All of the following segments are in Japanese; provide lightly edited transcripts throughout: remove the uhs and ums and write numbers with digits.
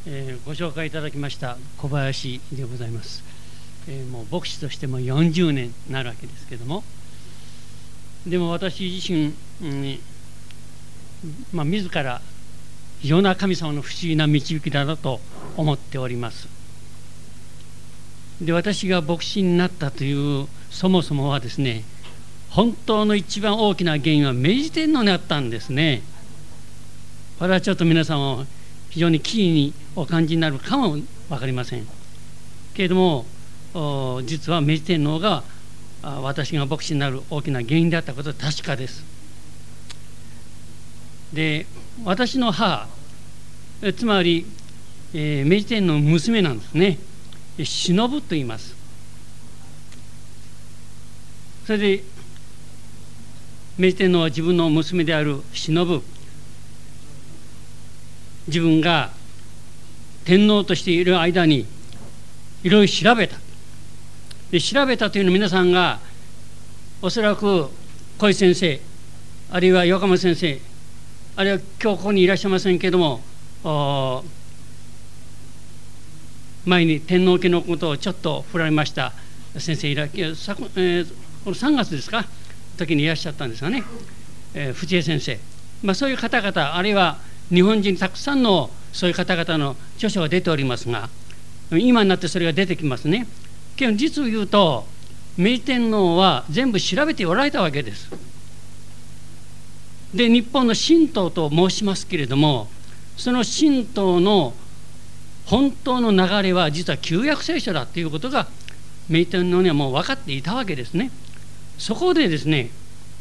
ご紹介いただきました小林でございます。もう牧師としても40年になるわけですけども、でも私自身、自ら非常な神様の不思議な導きだと思っております。で、私が牧師になったというそもそもはですね、本当の一番大きな原因は明治天皇にあったんですね。これはちょっと皆さんを非常にキーにお感じになるかも分かりませんけれども、実は明治天皇が私が牧師になる大きな原因であったことは確かです。で、私の母、つまり、明治天皇の娘なんですね。忍と言います。それで明治天皇は自分の娘である忍、自分が天皇としている間にいろいろ調べた。で、調べたというのは皆さんがおそらく小石先生、あるいは横浜先生、あるいは今日ここにいらっしゃいませんけれども、前に天皇家のことをちょっと振られました先生この3月ですか時にいらっしゃったんですがね、藤江先生、そういう方々、あるいは日本人たくさんのそういう方々の著書が出ておりますが、今になってそれが出てきますね。けど実を言うと明治天皇は全部調べておられたわけです。で、日本の神道と申しますけれども、その神道の本当の流れは実は旧約聖書だということが明治天皇にはもう分かっていたわけですね。そこでですね、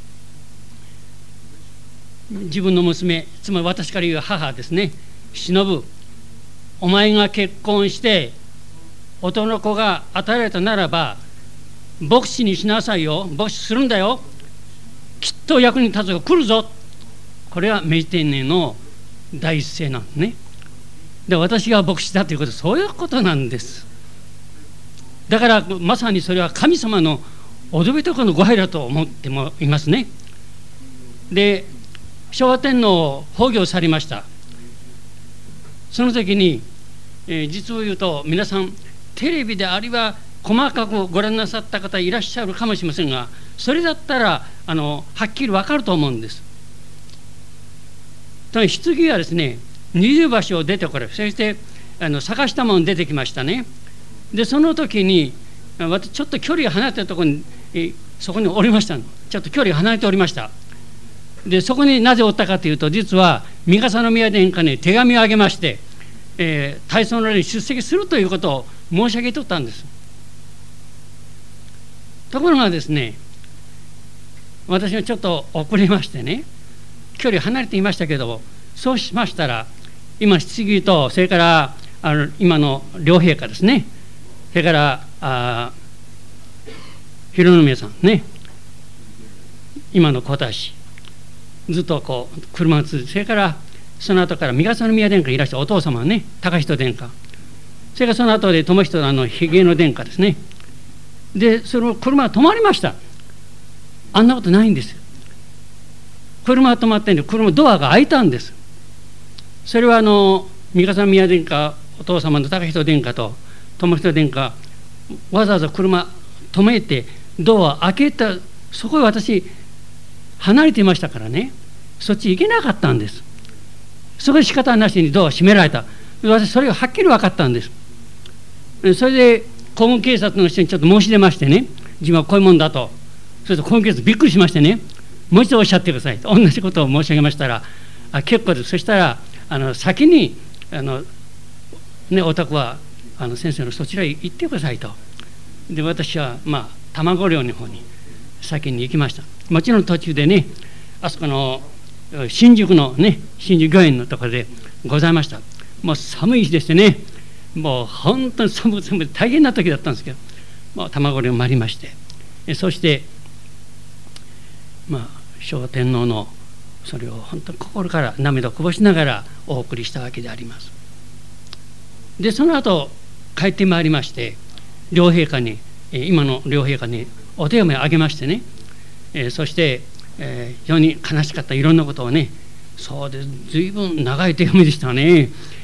自分の娘、つまり私から言う母ですね、忍、お前が結婚して男の子が与えられたならば牧師にしなさいよ、牧師するんだよ、きっと役に立つが来るぞ。これは明治天皇の第一声なんですね。で、私が牧師だということはそういうことなんです。だからまさにそれは神様の驚いたことのご配慮だと思ってもいますね。で、昭和天皇を崩御されました。その時に、実を言うと皆さんテレビであるいは細かくご覧なさった方いらっしゃるかもしれませんが、それだったらはっきり分かると思うんです。棺はですね、20場所出てこれ、そして坂下門出てきましたね。で、その時に私ちょっと距離が離れているところに、そこにおりました。ちょっと距離が離れておりました。で、そこになぜおったかというと、実は三笠宮殿下に手紙をあげまして、大喪の礼に出席するということを申し上げとったんです。ところがですね、私がちょっと遅れましてね、距離離れていましたけど、そうしましたら今質疑と、それから今の両陛下ですね、それから浩宮さんね、今の皇太子、ずっとこう車が続いて、それからその後から三笠宮殿下いらっしゃるお父様ね、高仁殿下、それからその後で智仁ひげの殿下ですね。で、その車が止まりました。あんなことないんですよ。車が止まってんで、車ドアが開いたんです。それは三笠宮殿下、お父様の高仁殿下と智仁殿下、わざわざ車止めてドア開けた。そこへ私離れていましたからね、そっち行けなかったんです。そこで仕方なしにドア閉められた。私それがはっきり分かったんです。それで皇宮警察の人にちょっと申し出ましてね、自分はこういうもんだと。それと皇宮警察びっくりしましてね、もう一度おっしゃってくださいと同じことを申し上げましたら、結構です。そしたら先にお宅は先生のそちらへ行ってくださいと。で、私は卵漁の方に先に行きました。もちろん途中でね、あそこの新宿のね、新宿御苑のところでございました。もう寒い日でしてね、もう本当に寒くて大変な時だったんですけど、もう卵漁を回りまして、そして昭和天皇のそれを本当に心から涙をこぼしながらお送りしたわけであります。で、その後帰ってまいりまして、両陛下に、今の両陛下にお手紙をあげましてね、そして、非常に悲しかったいろんなことをね、そうです、随分長い手紙でしたね。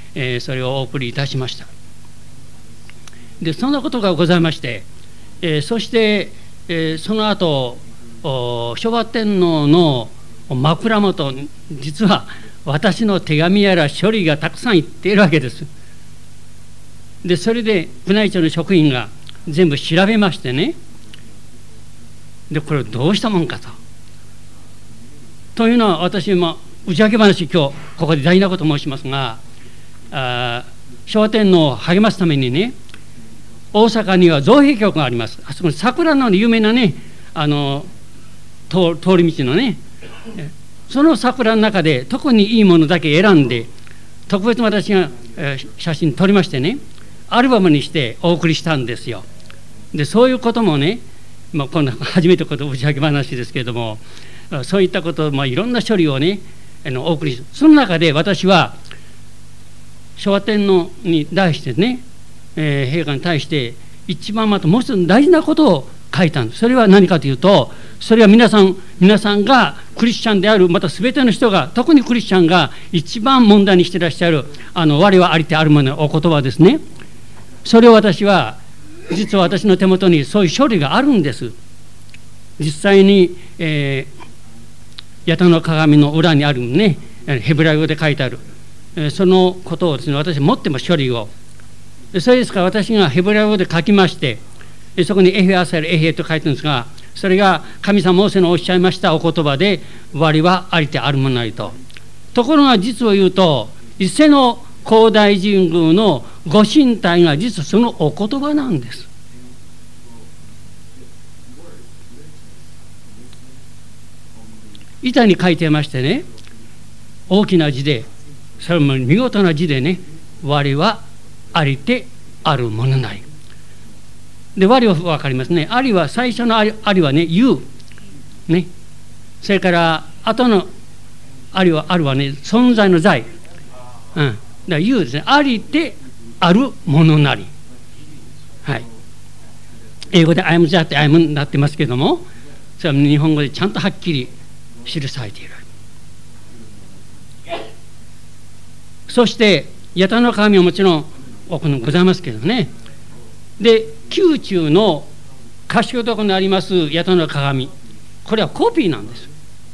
それをお送りいたしました。でそんなことがございまして、そして、その後昭和天皇の枕元、実は私の手紙やら書類がたくさんいっているわけです。でそれで宮内庁の職員が全部調べましてね、でこれどうしたもんかというのは、私打ち明け話、今日ここで大事なこと申しますが、昭和天皇を励ますためにね、大阪には造幣局があります。あそこに桜の有名なね、通り道のね、その桜の中で特にいいものだけ選んで、特別私が写真撮りましてね、アルバムにしてお送りしたんですよ。でそういうこともね、こんな初めてこと打ち明け話ですけれども、そういったことを、いろんな処理をねお送りする。その中で私は昭和天皇に対してね、陛下に対して一番もう一つ大事なことを書いたんです。それは何かというと、それは皆さんがクリスチャンである、また全ての人が、特にクリスチャンが一番問題にしていらっしゃる我はありてあるもののお言葉ですね。それを実は私の手元にそういう書類があるんです。実際に、八田の鏡の裏にあるね、ヘブライ語で書いてある、そのことをですね、私持ってます、書類を。それですから私がヘブライ語で書きまして、そこにエヘアサエルエヘと書いてるんですが、それが神様モーセのおっしゃいましたお言葉で、我はありてあるものなりと。ところが実を言うと、伊勢の高大神宮のご神体が実はそのお言葉なんです。板に書いてましてね、大きな字で、それも見事な字でね、我はありてあるものなり。で我は分かりますね。ありは最初のありはね、有ね、それから後のあるはね、存在の在、だから有ですね。ありてあるものなり。はい。英語で I am that I am になってますけども、それは日本語でちゃんとはっきり記されている。そして八田の鏡はもちろんございますけどね。で宮中の賢いところにあります八田の鏡、これはコピーなんです。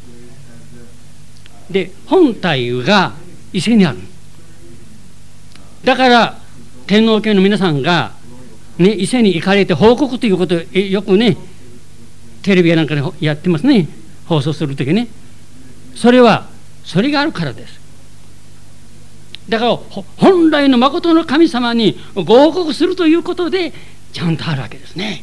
で本体が伊勢にある。だから天皇家の皆さんが、ね、伊勢に行かれて報告ということをよくねテレビやなんかでやってますね、放送するときね。それがあるからです。だから本来の誠の神様にご報告するということでちゃんとあるわけですね。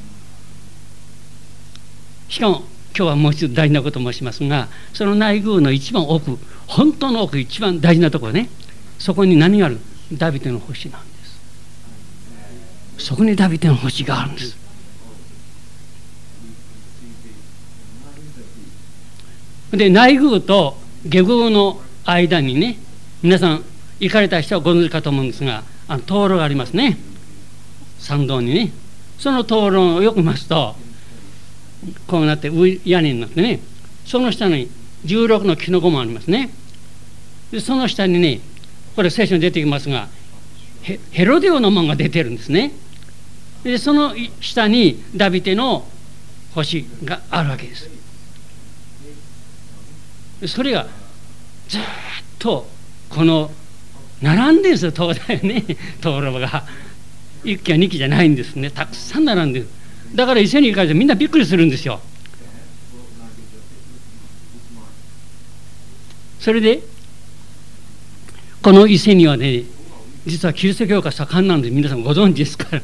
しかも今日はもう一つ大事なことを申しますが、その内宮の一番奥、本当の奥、一番大事なところね、そこに何がある？ダビデの星なんです。そこにダビデの星があるんです。で内宮と下宮の間にね、皆さん行かれた人はご存知かと思うんですが、灯籠がありますね、参道にね。その灯籠をよく見ますとこうなって屋根になってね、その下に16の木のゴムありますね。でその下にね、これ聖書に出てきますが、ヘロデオの門が出てるんですね。でその下にダビデの星があるわけです。それがずっとこの並んでるんですよ、灯台ね、灯籠が1基や2基じゃないんですね、たくさん並んでる。だから伊勢に行かれてみんなびっくりするんですよ。それでこの伊勢にはね、実はキリスト教が盛んなんで皆さんご存知ですから、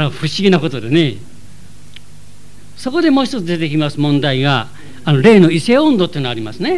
不思議なことでね。そこでもう一つ出てきます問題が、例の伊勢音頭っていうのがありますね。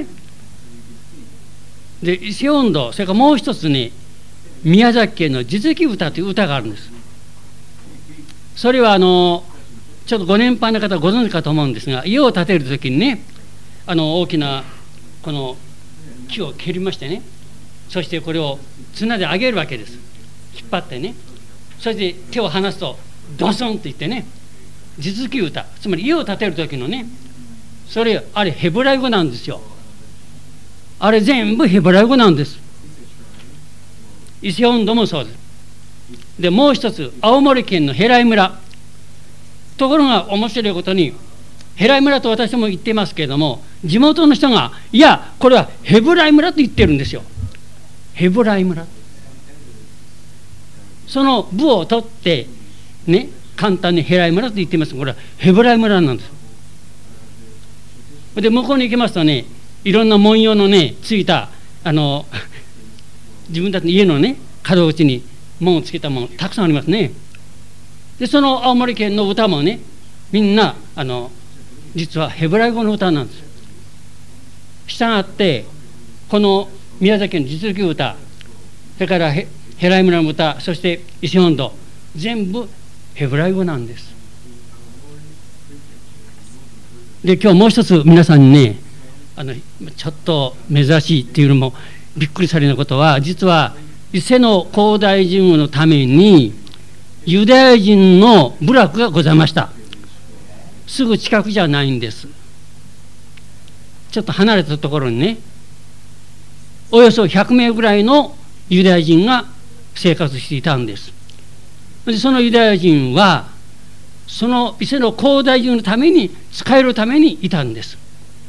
で伊勢音頭、それからもう一つね、宮崎県の地月歌という歌があるんです。それはちょっとご年配の方はご存知かと思うんですが、家を建てるときにね、大きなこの木を切りましてね、そしてこれを綱で上げるわけです。引っ張ってね、そして手を離すとドスンって言ってね、地月歌、つまり家を建てるときのね、あれヘブライ語なんですよ。あれ全部ヘブライ語なんです。 伊勢温度もそうです。でもう一つ、青森県の平井村。ところが面白いことに、平井村と私も言っていますけれども、地元の人がいやこれはヘブライ村と言ってるんですよ。ヘブライ村、その部を取ってね、簡単にヘライ村と言っていますが、これはヘブライ村なんです。で向こうに行きますとね、いろんな文様のねついた自分たちの家のね角口に門をつけたものたくさんありますね。でその青森県の歌もね、みんな実はヘブライ語の歌なんです。したがってこの宮崎県の実力歌、それからヘライ村の歌、そして伊勢音頭、全部ヘブライ語なんです。で今日もう一つ皆さんにね、ちょっと珍しいっていうのもびっくりされるようなことは、実は伊勢の高大神宮のためにユダヤ人の部落がございました。すぐ近くじゃないんです。ちょっと離れたところにね、およそ100名ぐらいのユダヤ人が生活していたんです。でそのユダヤ人はその伊勢の高大神のために使えるためにいたんです。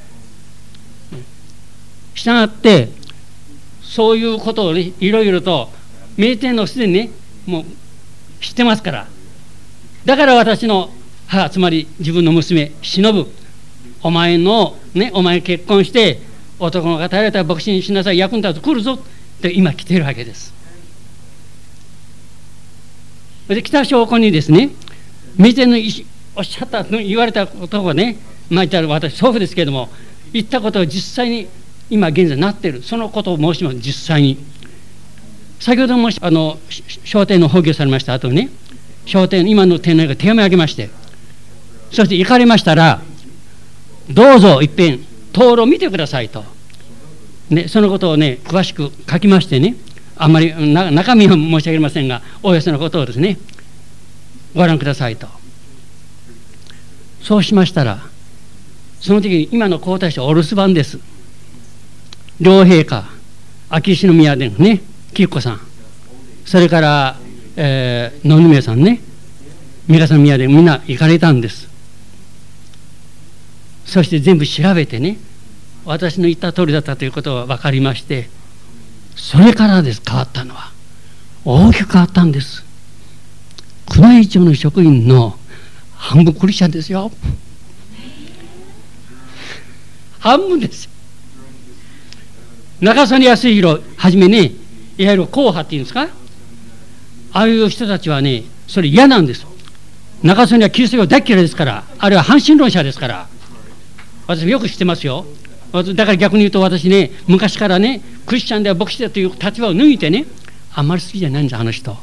したがってそういうことをね、いろいろと名店のすでにねもう知ってますから、だから私の母、つまり自分の娘忍、お前結婚して男の方やれたら牧師にしなさい、役に立つ来るぞって今来ているわけです。で来た証拠にですね、名店のおっしゃった言われたことをね、言ったら私祖父ですけれども、言ったことを実際に今現在なっている、そのことを申します。実際に先ほども商店の崩御されました後にね、商店今の天皇が手紙をあげまして、そして行かれましたらどうぞ一遍灯籠を見てくださいと、ね、そのことをね詳しく書きましてね、あんまり中身は申し上げませんが、おおよそのことをですねご覧くださいと。そうしましたら、その時に今の皇太子お留守番です。両陛下、秋篠宮殿ね、紀子さん、それから野々宮さんね、三笠宮殿、みんな行かれたんです。そして全部調べてね、私の言った通りだったということが分かりまして、それからです。変わったのは大きく変わったんです。宮内庁の職員の半分クリスチャンですよ。半分ですよ。中曽根康弘はじめね、いわゆる硬派っていうんですか、ああいう人たちはねそれ嫌なんです。中曽根はキリスト教大嫌いですから、あるいは阪神論者ですから、私よく知ってますよ。だから逆に言うと、私ね昔からねクリスチャンでは牧師だという立場を抜いてね、あんまり好きじゃないんですあの人。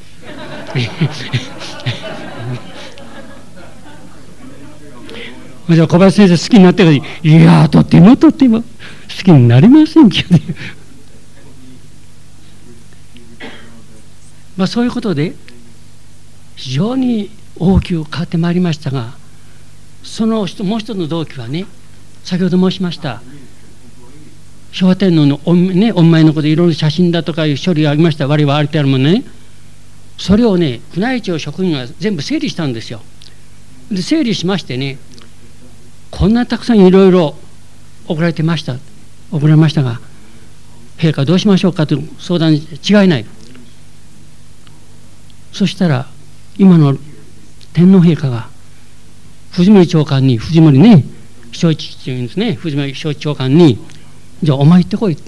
小林先生好きになってるのに、いやとても好きになりませんけどね。そういうことで非常に大きく変わってまいりましたが、その人もう一つの動機はね、先ほど申しました昭和天皇のお見舞いのことでいろいろ写真だとかいう処理がありました。我々ありてあるものね、それをね宮内庁職員が全部整理したんですよ。で整理しましてね、こんなたくさんいろいろ送られましたが、陛下どうしましょうかという相談に違いない。そしたら今の天皇陛下が藤森長官に、藤森ね正一っていうんですね、藤森正一長官に、じゃあお前行ってこい。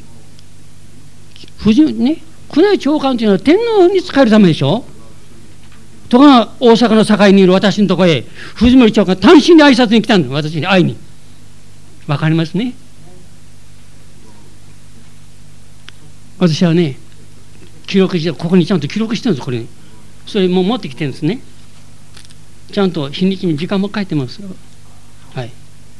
宮内長官というのは天皇に仕えるためでしょ。ところが大阪の堺にいる私のところへ藤森長官単身で挨拶に来たんです。私に会いに。わかりますね。私はね記録して、ここにちゃんと記録してるんです。これにそれも持ってきてるんですね。ちゃんと日にちに時間も書いてますよ。はい。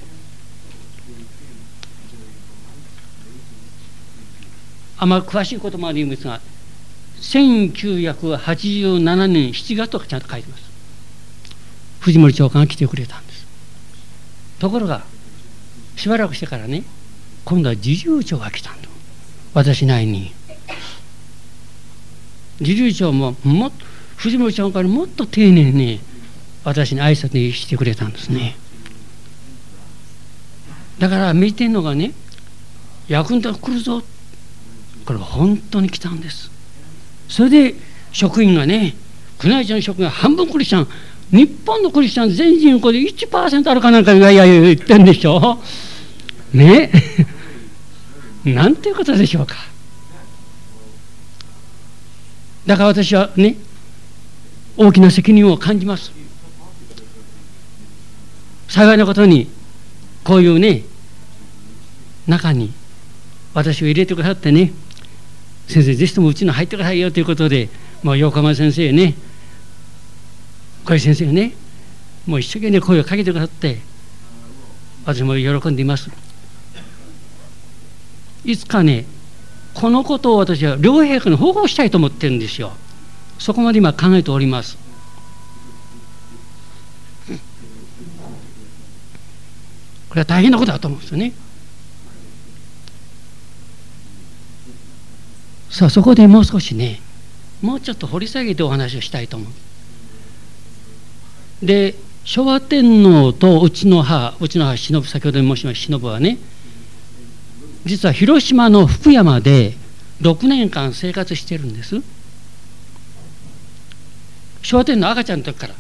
あまり詳しいことまで言うんですが、1987年7月とかちゃんと書いてます。藤森長官が来てくれたんです。ところがしばらくしてからね、今度は侍従長が来たんだ、私内に。 理事長も藤森長官からもっと丁寧に私に挨拶にしてくれたんですね。だから見てんのがね、役に立ってくるぞ、これが本当に来たんです。それで職員がね、宮内庁の職員が半分クリスチャン、日本のクリスチャン全人口で 1% あるかなんかいやいや言ってるんでしょねなんていうことでしょうか。だから私はね、大きな責任を感じます。幸いなことにこういうね中に私を入れてくださってね、先生ぜひともうちの入ってくださいよということで、もう横浜先生ね、小井先生がね、もう一生懸命声をかけてくださって、私も喜んでいます。いつかね、このことを私は両陛下に報告したいと思ってるんですよ。そこまで今考えております。これは大変なことだと思うんですよね。さあそこでもう少しね、もうちょっと掘り下げてお話をしたいと思う。で、昭和天皇とうちの母忍、先ほど申しました忍はね、実は広島の福山で6年間生活してるんです。昭和天皇赤ちゃんの時から。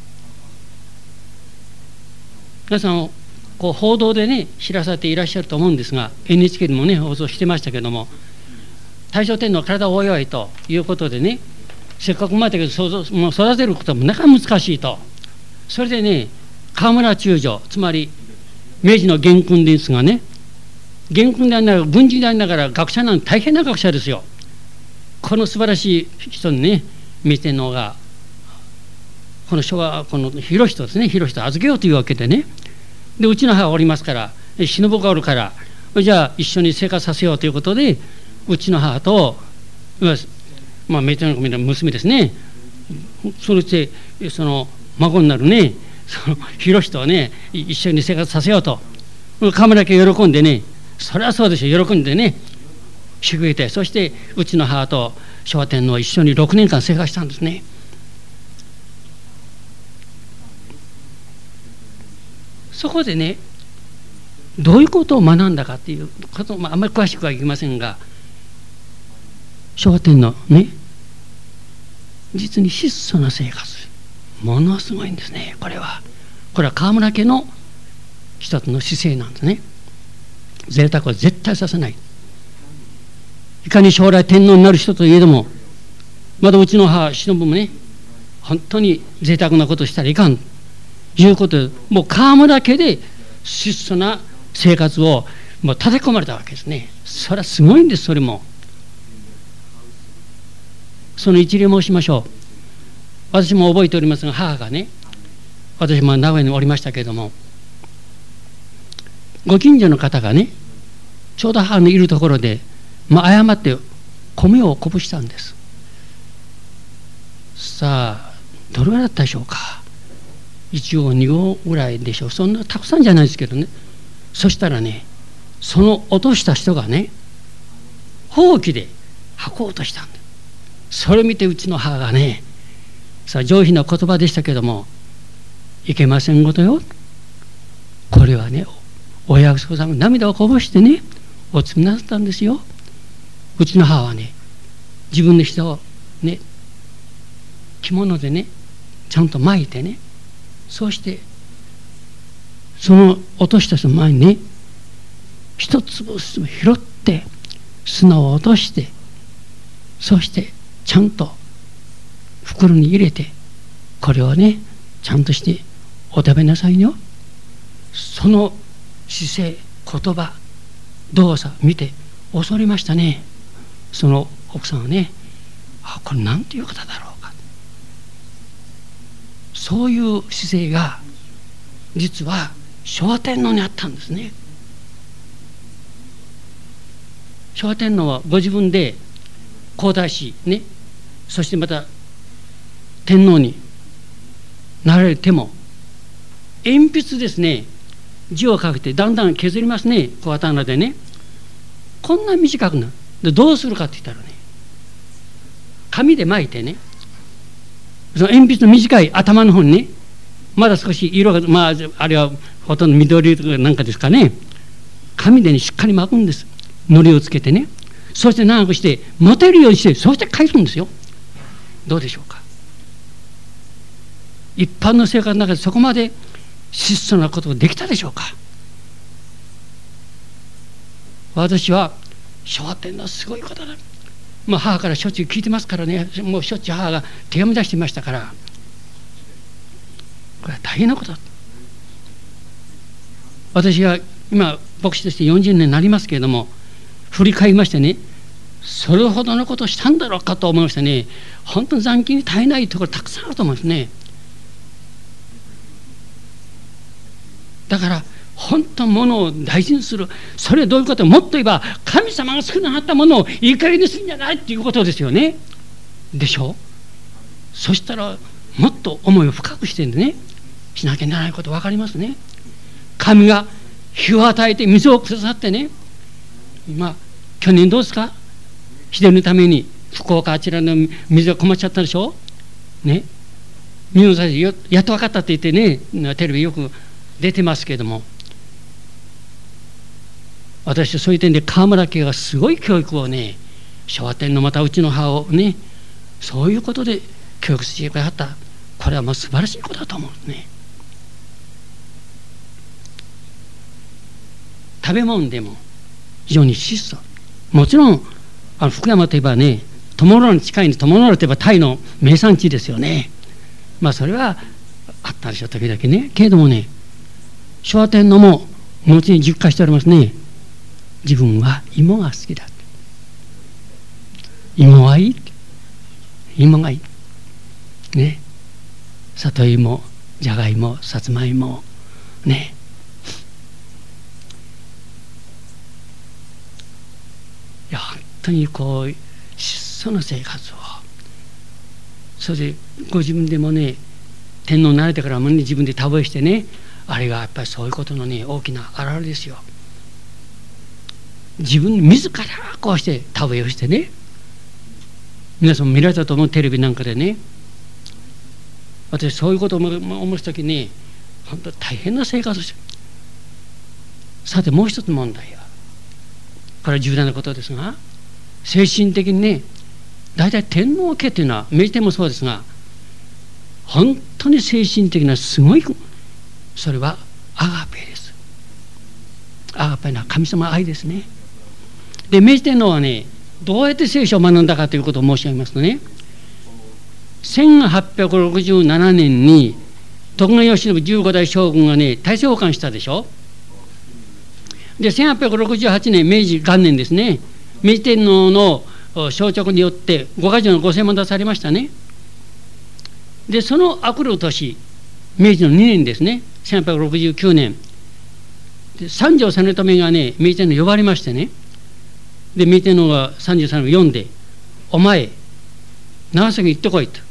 皆さんこう報道でね知らされていらっしゃると思うんですが、 NHK でもね放送してましたけども、大正天皇体をおいということでね、せっかく生まれたけどもう育てることもなかなか難しいと。それでね、河村中将、つまり明治の元勲ですがね、元勲でありながら軍人でありながら学者なんて大変な学者ですよ。この素晴らしい人にね、明治天皇がこの広人ですね、広人を預けようというわけでね、でうちの母がおりますから、忍がおるから、じゃあ一緒に生活させようということで、うちの母と、明治天皇の娘ですね、そしてその孫になるね、その広人をね一緒に生活させようと、河村家喜んでね、それはそうでしょ、喜んでね祝いて、そしてうちの母と昭和天皇は一緒に6年間生活したんですね。そこでね、どういうことを学んだかっていうことを、あんまり詳しくは言いませんが、昭和天皇ね、実に質素な生活、ものすごいんですね。これは河村家の一つの姿勢なんですね。贅沢を絶対させない。いかに将来天皇になる人といえども、まだうちの母忍もね、本当に贅沢なことをしたらいかんということで、もう河村家で質素な生活をもう立て込まれたわけですね。それはすごいんです。それもその一例申しましょう。私も覚えておりますが、母がね、私も名古屋におりましたけれども、ご近所の方がね、ちょうど母のいるところで、誤って米をこぼしたんです。さあどれぐらいだったでしょうか。1合2合ぐらいでしょう。そんなたくさんじゃないですけどね。そしたらね、その落とした人がね、ほうきで吐こうとしたんです。それを見てうちの母がね、さあ上品な言葉でしたけども、いけませんことよ、これはね、お約束さんが涙をこぼしてねお積みなさったんですよ。うちの母はね、自分の人をね着物でねちゃんと巻いてね、そうしてその落とした人の前にね、一粒ずつ拾って砂を落として、そしてちゃんと袋に入れて、これをねちゃんとしてお食べなさいよ。その姿勢、言葉、動作見て恐れましたね。その奥さんはね、これなんていう方だろうか、そういう姿勢が実は昭和天皇にあったんですね。昭和天皇はご自分で皇太子ね、そしてまた天皇になられても、鉛筆ですね、字を書けてだんだん削りますね、小刀でね。こんな短くなる。でどうするかって言ったらね、 紙で巻いてね、その鉛筆の短い頭の方にね、まだ少し色が、あれはほとんど緑とかなんかですかね、紙でねしっかり巻くんです。糊をつけてね、そして長くして持てるようにして、そして返すんですよ。どうでしょうか。一般の生活の中でそこまで質素なことができたでしょうか。私は昭和天皇はすごいことだ、母からしょっちゅう聞いてますからね、もうしょっちゅう母が手紙出していましたから、これは大変なことだ。私が今牧師として40年になりますけれども、振り返りましてね、それほどのことをしたんだろうかと思いましてね、本当に残機に絶えないところたくさんあると思いますね。だから本当ものを大事にする、それはどういうこと、もっと言えば神様が少なかったものをいい加減にするんじゃないっていうことですよね。でしょう。そしたらもっと思いを深くしてねしなきゃならないこと分かりますね。神が日を与えて水をくださってね、去年どうですか、日照りのために福岡あちらの水が困っちゃったでしょね。水の最初やっと分かったって言ってね、テレビよく出てますけれども、私はそういう点で河村家がすごい教育をね、昭和天皇またうちの母をね、そういうことで教育してくださった。これはもう素晴らしいことだと思うんですね。食べ物でも非常に質素、もちろん福山といえばね、鞆の浦に近いんで、鞆の浦といえばタイの名産地ですよね。それはあったでしょう時々ね。けれどもね、昭和天皇も後に実家しておりますね。自分は芋が好きだ、芋はいい、芋がいいね、里芋、じゃがいも、さつまいもね、いや本当にこう質素な生活を、それでご自分でもね、天皇になれてからもね、自分で田植えしてね、あれがやっぱりそういうことのね大きな表れですよ。自分自らこうして田植えをしてね、皆さんも見られたと思う、テレビなんかでね。私そういうことを思うときに本当大変な生活をしてる。さてもう一つ問題は、これは重大なことですが、精神的にね、大体天皇家というのは明治天皇もそうですが、本当に精神的なすごい、それはアガペです。アガペは神様愛ですね。で明治天皇はね、どうやって聖書を学んだかということを申し上げますとね、1867年に徳川慶喜15代将軍がね大政奉還したでしょ。で1868年明治元年ですね、明治天皇の承勅によって御下除の御成も出されましたね。でそのあくる年、明治の2年ですね、1869年で三条実美がね明治天皇呼ばれましてね、で明治天皇が三条実美を読んで、お前長崎に行ってこいと。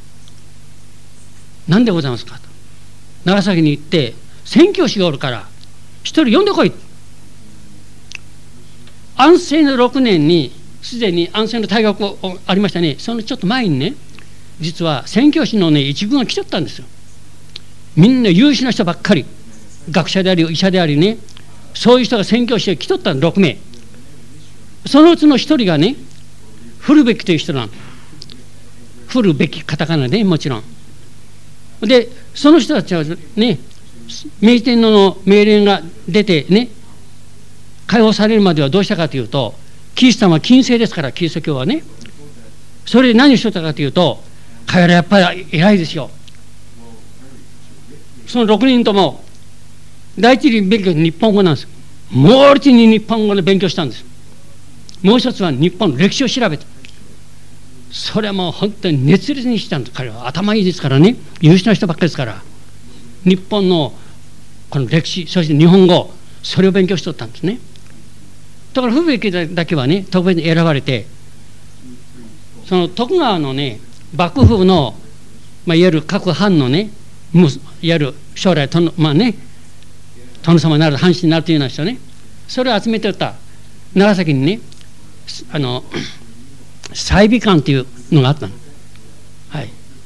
何でございますかと。長崎に行って宣教師がおるから一人呼んでこい。安政の6年にすでに安政の大学ありましたね。そのちょっと前にね、実は宣教師のね一軍が来ちゃったんですよ。みんな優秀な人ばっかり、学者であり医者でありね、そういう人が宣教師で来とったの6名。そのうちの一人がね、古べきという人なの。古べきカタカナでもちろん。でその人たちはね、明治天皇の命令が出てね解放されるまではどうしたかというと、キリスト様は禁制ですから、キリスト教はね。それで何をしてたかというと、彼らやっぱり偉いですよ。その6人とも第一に勉強日本語なんです。猛烈に日本語で勉強したんです。もう一つは日本の歴史を調べた。それはもう本当に熱烈にしたんです。彼は頭いいですからね、優秀な人ばっかりですから、日本のこの歴史、そして日本語、それを勉強しとったんですね。だから古家だけはね特別に選ばれて、その徳川のね幕府の、いわゆる各藩のね、いわゆる将来殿様になる、藩士になるというような人ね、それを集めておった長崎にね、済美館というのがあったの。はい。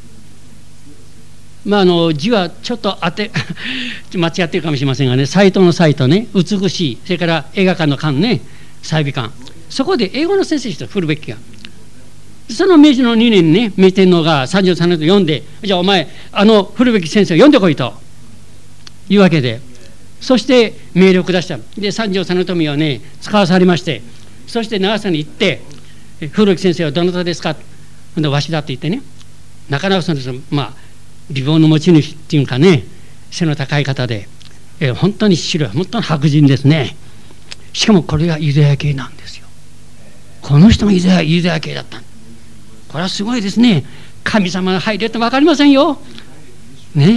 字はちょっと間違ってるかもしれませんがね、サイトのサイトね、美しい、それから映画館の館ね、細美館、そこで英語の先生と振るべきが。その明治の2年にね、明治天皇が33年と読んで、じゃあお前、振るべき先生を読んでこいというわけで、そして命令を下した。で、三条実富をね、使わされまして、そして長崎に行って、古木先生はどなたですか、わしだと言ってね、なかなかその美貌の持ち主っていうかね、背の高い方で、本当に白い、本当に白人ですね。しかもこれがユダヤ系なんですよ。この人がユダヤ系だった。これはすごいですね。神様が入れって分かりませんよ。ね。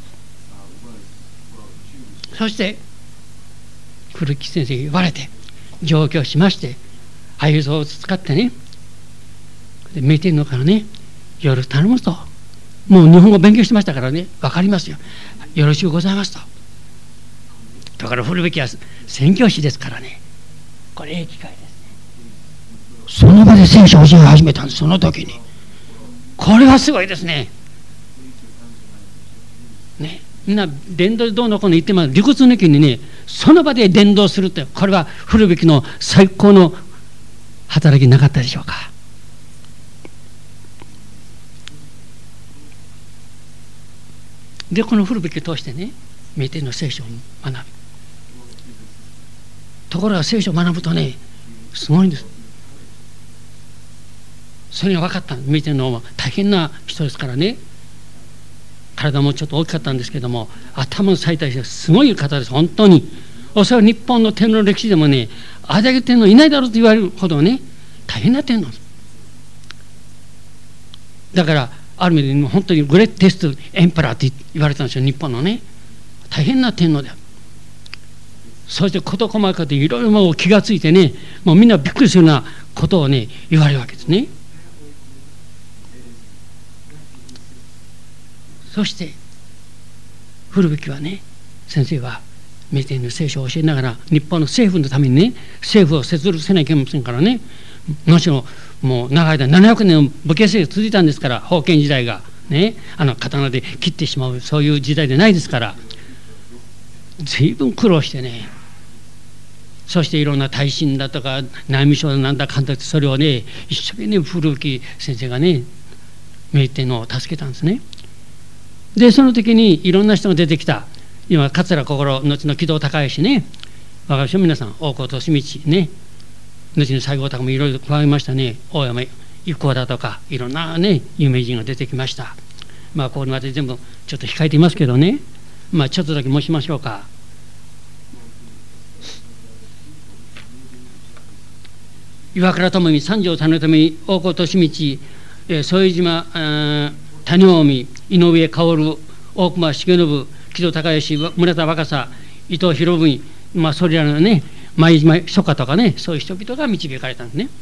そして古木先生に言われて上京しまして、あゆぞを使ってね、で明天皇からね、夜頼むと、もう日本語勉強してましたからね、分かりますよ、よろしゅうございますと。だから古べきは宣教師ですからね、これいい機会ですね。その場で聖書を教え始めたんです。その時にこれはすごいですね。ね、みんな伝道どうのこうの言っても理屈抜きにね、その場で伝道するって、これは古べきの最高の働きなかったでしょうか。でこの古べきを通してね、明天の聖書を学ぶ。ところが聖書を学ぶとね、すごいんです。それが分かった。明天の大変な人ですからね、体もちょっと大きかったんですけども、頭の最大者すごい方です。本当におそらく日本の天皇の歴史でもね、あれだけ天皇いないだろうと言われるほどね、大変な天皇です。だからある意味で本当にグレッテストエンパラーって言われたんですよ、日本のね。大変な天皇である。そして事細かでいろいろもう気がついてね、もうみんなびっくりするようなことをね言われるわけですね。そして古べきはね、先生は明天の聖書を教えながら、日本の政府のためにね、政府を設立せなきゃいけませんからね、もちろんもう長い間700年の武家政府続いたんですから、封建時代がね、刀で切ってしまうそういう時代でないですから、随分苦労してね、そしていろんな耐震だとか内務省なんだかんだって、それをね一生懸命古木先生がね明天のを助けたんですね。でその時にいろんな人が出てきた。今桂心、後の木戸孝允ね、分かるでしょ皆さん、大河利通ね、後の西郷隆もいろいろ加えましたね。大山一行だとかいろんなね有名人が出てきました。ここにまで全部ちょっと控えていますけどね、ちょっとだけ申しましょうか。岩倉智美、三条実富、大河利通、副島谷近江、井上馨、大隈重信、木戸孝允、村田若狭、伊藤博文、それらのね前島書家とかね、そういう人々が導かれたんですね。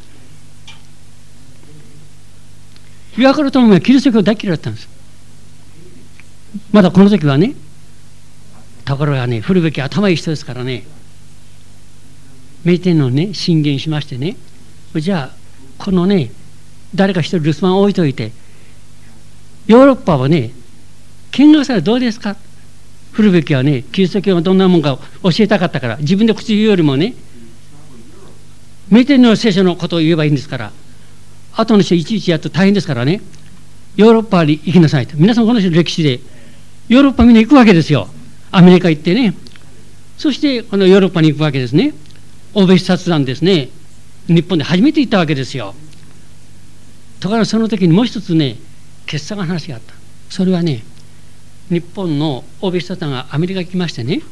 岩倉智美はキリスト教大嫌いだったんです。まだこの時はね。ところがね、古べき頭いい人ですからね、明天皇ね進言しましてね、じゃあこのね誰か一人留守番を置いといて、ヨーロッパをね見学したらどうですか。古べきはね、キリスト教がどんなもんか教えたかったから、自分で口言うよりもね、明天皇の聖書のことを言えばいいんですから、後の人いちいちやると大変ですからね、ヨーロッパに行きなさいと。皆さんこの人の歴史でヨーロッパみんな行くわけですよ。アメリカ行ってね、そしてこのヨーロッパに行くわけですね。欧米視察団ですね、日本で初めて行ったわけですよ。ところがその時にもう一つね傑作の話があった。それはね、日本の欧米視察団がアメリカに来ましてね、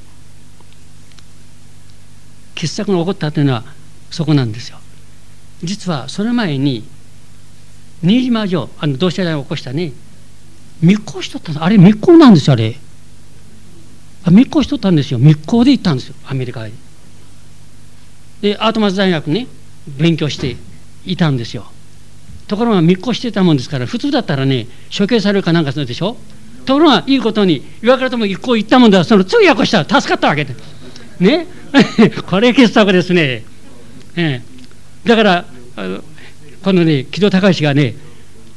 傑作が起こったというのはそこなんですよ。実はその前に新島城、同志社大を起こしたね密航しとったんです。あれ密航なんですよ。あれ密航しとったんですよ。密航で行ったんですよ、アメリカへ。でアートマズ大学ね勉強していたんですよ。ところが密航してたもんですから、普通だったらね処刑されるかなんかするでしょ。ところがいいことに岩倉とも一行行ったもんだから、その通訳をしたら助かったわけでねこれ傑作ですね。だからこのね木戸孝允がね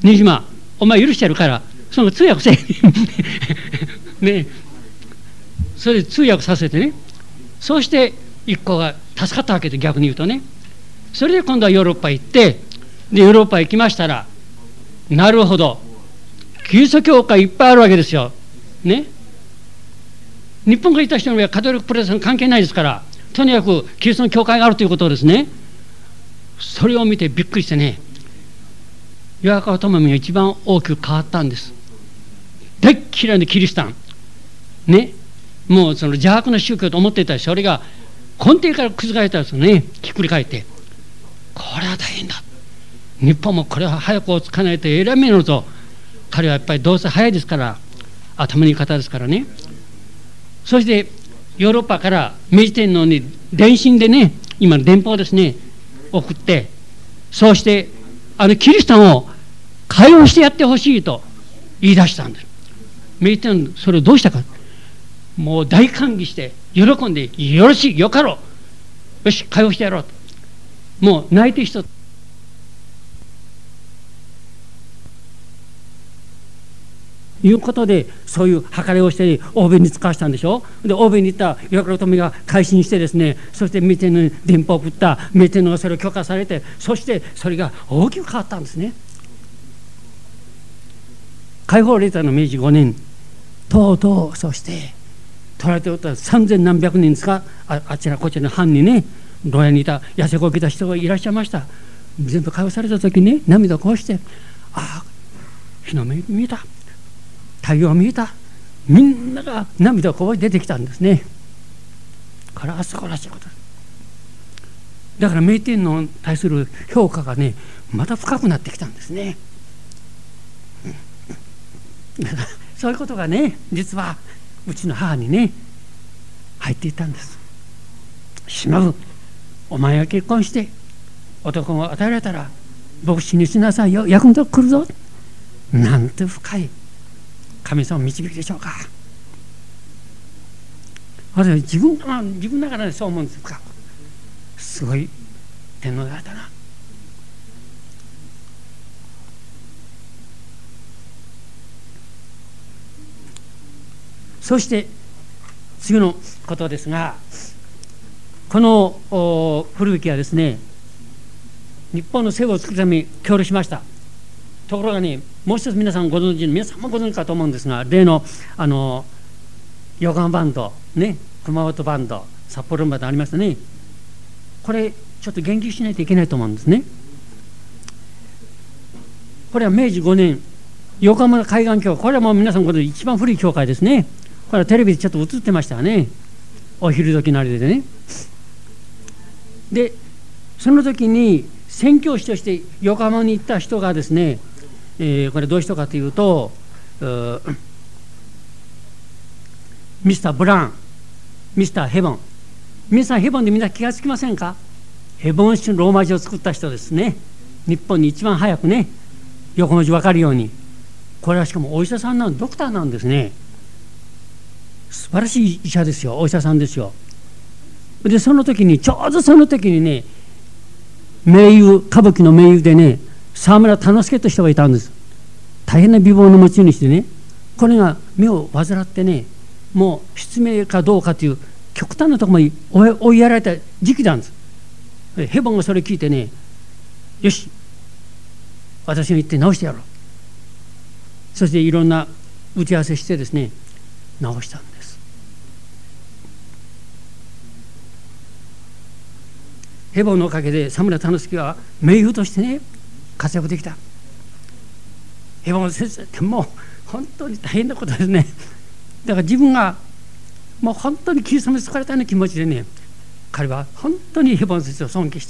新島お前許してるからその通訳せね、それで通訳させてね、そうして一行が助かったわけで、逆に言うとね。それで今度はヨーロッパ行って、でヨーロッパ行きましたら、なるほどキリスト教会いっぱいあるわけですよね。日本からいた人にはカトリックプロテスタント関係ないですから、とにかくキリストの教会があるということですね。それを見てびっくりしてね、岩川智美が一番大きく変わったんです。大っ嫌いなキリシタンね、もうその邪悪な宗教と思っていたし、それが根底から覆ったんですよね。ひっくり返って、これは大変だ、日本もこれは早く追いつかないとえらい目になると。彼はやっぱりどうせ早いですから、頭のいい方ですからね。そしてヨーロッパから明治天皇に電信でね、今の電報ですね、送って、そうしてキリシタンを解放してやってほしいと言い出したんです。明治天皇それをどうしたか、もう大歓迎して喜んで、よろしいよかろう、よし解放してやろうと、もう泣いて人いうことで、そういう計らいをして欧米に使わしたんでしょ。で欧米に行った岩倉富が改心してですね、そして明治天皇に電報を送った。明治天皇がそれを許可されて、そしてそれが大きく変わったんですね。解放令の明治5年、とうとうそして取られておった3000何百人ですか、あちらこちらの藩にね、牢屋にいた痩せこけた人がいらっしゃいました。全部解放された時にね、涙をこうして、ああ日の目見えた、太陽見えた、みんなが涙をこぼして出てきたんですね。これは素晴らしいことです。だから明治天皇に対する評価がね、また深くなってきたんですね。そういうことがね、実はうちの母にね入っていたんです。島お前が結婚して男を与えられたら牧師にしなさいよ、役に立ってくるぞ、なんて深い神様の導きでしょうか。私は自分ながらでそう思うんですが、すごい天皇だったな。そして次のことですが、この古着はですね、日本の西部を作るために協力しました。ところがね、もう一つ皆さんご存知の、皆さんもご存知かと思うんですが、例の横浜バンドね、熊本バンド、札幌バンドありましたね。これちょっと言及しないといけないと思うんですね。これは明治5年横浜海岸教会、これはもう皆さんご存知一番古い教会ですね。これはテレビでちょっと映ってましたね、お昼時のあれでね。でその時に宣教師として横浜に行った人がですね、これどういう人かというと、ミスター・ブラウン、ミスター・ヘボン。皆さんヘボンでみんな気がつきませんか。ヘボン市のローマ字を作った人ですね。日本に一番早くね、横文字分かるように。これはしかもお医者さんなん、ドクターなんですね。素晴らしい医者ですよ、お医者さんですよ。でその時にちょうどその時にね、名優、歌舞伎の名優でね、沢村田之助という人がいたんです。大変な美貌の持ち主でね、これが目を患ってね、もう失明かどうかという極端なところまで追いやられた時期なんです。ヘボンがそれ聞いてね、よし私が行って治してやろう。そしていろんな打ち合わせしてですね、治したんです。ヘボンのおかげで沢村田之助は名優としてね活躍できた。ヘボン先生ってもう本当に大変なことですね。だから自分がもう本当にキリストに救われたような気持ちでね、彼は本当にヘボン先生を尊敬して、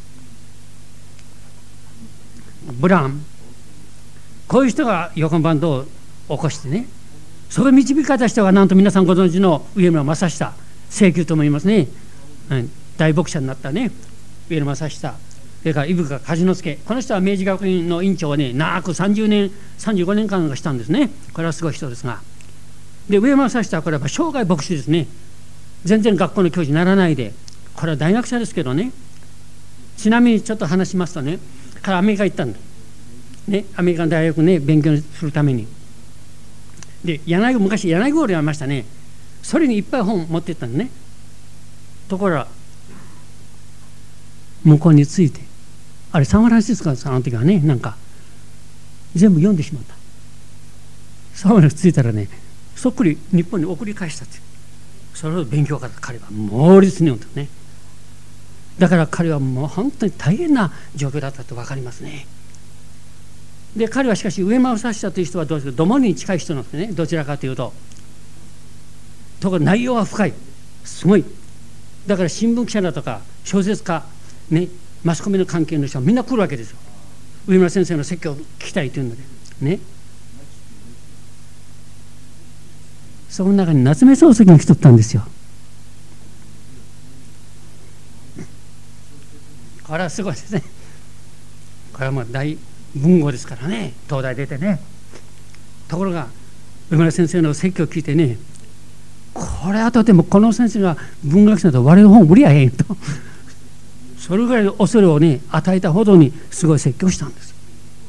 ブラウン、こういう人が横浜バンドを起こしてね、それを導かれた人がなんと皆さんご存知の上村正久、請求とも言いますね、大牧者になったね上村正久、それから伊深梶之助、この人は明治学院の院長をね長く30年35年間したんですね。これはすごい人ですが、で上村正久はこれは生涯牧師ですね。全然学校の教授にならないで、これは大学者ですけどね。ちなみにちょっと話しますとね、彼アメリカ行ったんだ。 ね、アメリカの大学ね勉強するために。で昔柳郷でありましたね。それにいっぱい本持ってったんね。ところが向こうについて、あれサンフランシスコさんの時はね、なんか全部読んでしまった。サンフランシスコに着いたらね、そっくり日本に送り返したって。それを勉強家だ彼は猛烈に読んだね。だから彼はもう本当に大変な状況だったと分かりますね。で彼はしかし上間正久という人はどうですか、どもりに近い人なんですね。どちらかというと。ところが内容は深い、すごい。だから新聞記者だとか小説家、ね、マスコミの関係の人はみんな来るわけですよ。上村先生の説教を聞きたいというのでね。その中に夏目漱石が来とったんですよ。これはすごいですね。これはもう大文豪ですからね、東大出てね。ところが上村先生の説教を聞いてね、これはとてもこの先生が文学者だと我々の本無理やへんとそれぐらいの恐れをね与えたほどにすごい説教したんです。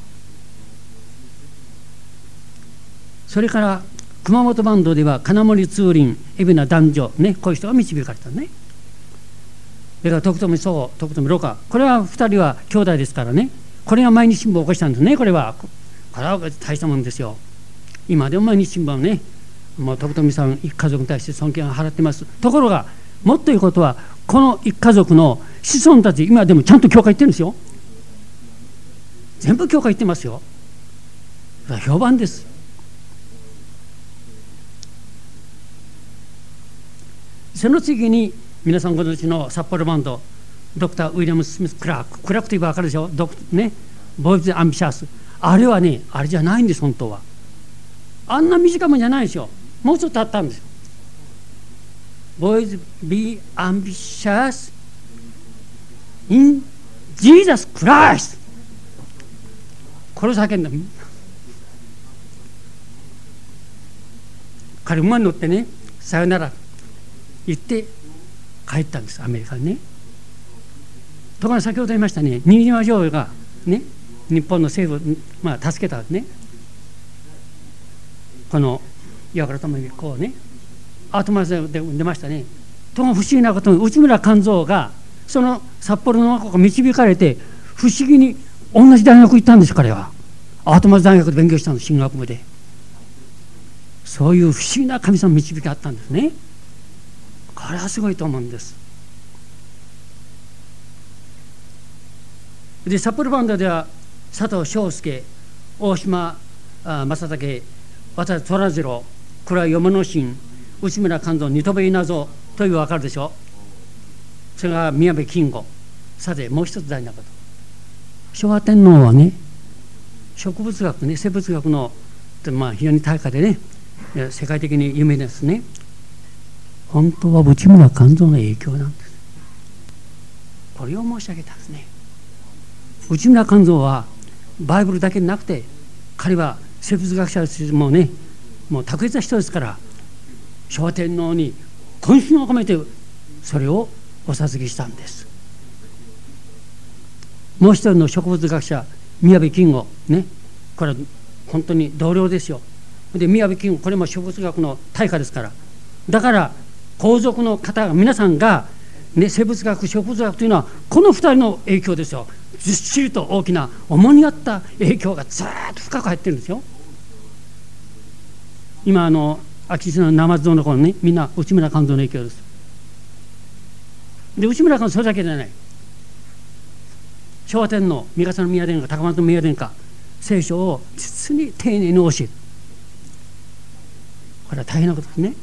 それから熊本坂東では金森通輪、海老名男女ね、こういう人が導かれたね。それから徳富壮、徳富郎花、これは2人は兄弟ですからね。これが毎日新聞を起こしたんですね。これは大したもんですよ。今でも毎日新聞はね、もう徳富さん一家族に対して尊敬を払ってます。ところがもっということは、この一家族の子孫たち今でもちゃんと教会行ってるんですよ。全部教会行ってますよ。それは評判です。その次に皆さんご存知の札幌バンド、ドクター・ウィリアム・スミス・クラークといえば分かるでしょ、ね、ボーイズ・アンビシャス。あれはね、あれじゃないんです。本当はあんな短いもんじゃないですよ。もうちょっとあったんですよ。ボーイズ・ビー・アンビシャス・イン・ジーザス・クライスト、これを叫んだ。彼馬に乗ってね、さよなら言って帰ったんです、アメリカにね。ところが先ほど言いましたね、新島女王がね、日本の政府を、助けたんですね。この岩倉智之こうね、後回しで出ましたね。ところが不思議なことに、内村勘三がその札幌の中から導かれて、不思議に同じ大学行ったんです。彼は後回し大学で勉強したんです、進学部で。そういう不思議な神様の導きがあったんですね。これはすごいと思うんです。で札幌バンドでは佐藤翔介、大島正武、渡辺虎次郎、これは山野新、内村勘三、二戸部稲造という分かるでしょ。それが宮部金吾。さてもう一つ大事なこと、昭和天皇はね、植物学ね、生物学の非常に高価でね、世界的に有名ですね。本当は内村勘三の影響なんです。これを申し上げたんですね。内村勘三はバイブルだけでなくて、彼は生物学者としてもね、もう卓越な人ですから、昭和天皇に渾身を込めてそれをお授けしたんです。もう一人の植物学者、宮部金吾ね、これは本当に同僚ですよ。で宮部金吾、これも植物学の大家ですから、だから皇族の方が皆さんが、ね、生物学植物学というのはこの2人の影響ですよ。ずっしりと大きな重荷あった影響がずっと深く入ってるんですよ。今秋津の生像の頃ね、みんな内村勘三の影響です。で内村勘三それだけじゃない。昭和天皇、三笠宮殿下、高松宮殿下、聖書を実に丁寧に教える。これは大変なことですね。